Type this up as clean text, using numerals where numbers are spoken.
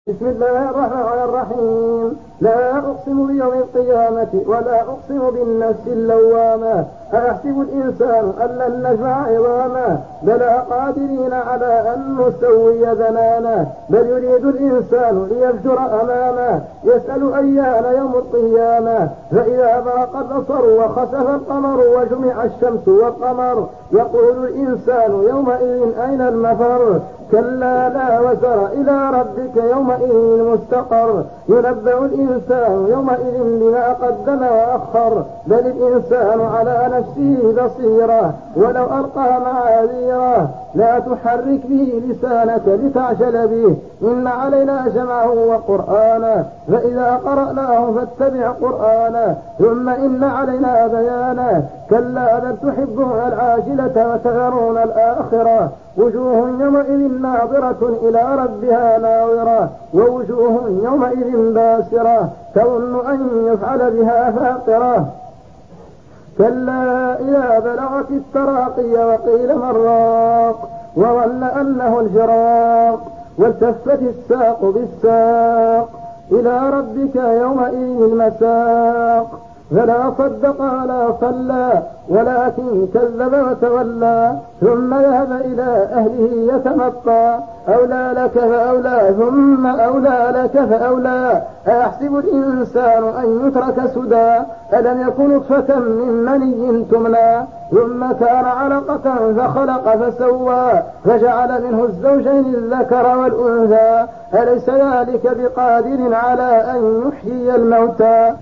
بسم الله الرحمن الرحيم. لا أقسم بيوم القيامة ولا أقسم بالنفس اللوامة. أيحسب الإنسان أن لن نجمع عظامه بلى قادرين على أن نسوي بنانه بل يريد الإنسان ليفجر أمامه يسأل أيان يوم القيامة فإذا برق البصر وخسف القمر وجمع الشمس والقمر يقول الإنسان يومئذ أين المفر كلا لا وزر إلى ربك يومئذ المستقر ينبأ الإنسان يومئذ بما قدم وأخر بل الإنسان على نفسه بصيرة ولو ألقى معاذيره لا تحرك به لسانك لتعجل به إن علينا جمعه وقرآنه فإذا قرأناه فاتبع قرآنه ثم إن علينا بيانه كلا بل تحبون العاجلة وتذرون الآخرة وجوه يومئذ ناظرة إلى ربها ناظرة ووجوه يومئذ باسرة تظن أن يفعل بها فاقرة كلا إذا بلغت التراقي وقيل من راق وظن أنه الفراق والتفت الساق بالساق إلى ربك يومئذ المساق فلا صدق ولا صلى ولكن كذب وتولى ثم ذهب إلى أهله يتمطى أولى لك فأولى ثم أولى لك فأولى أيحسب الإنسان أن يترك سدى ألم يكن نطفة من مني تمنى ثم كان علقة فخلق فسوى فجعل منه الزوجين الذكر والأنثى أليس ذلك بقادر على أن يحيي الموتى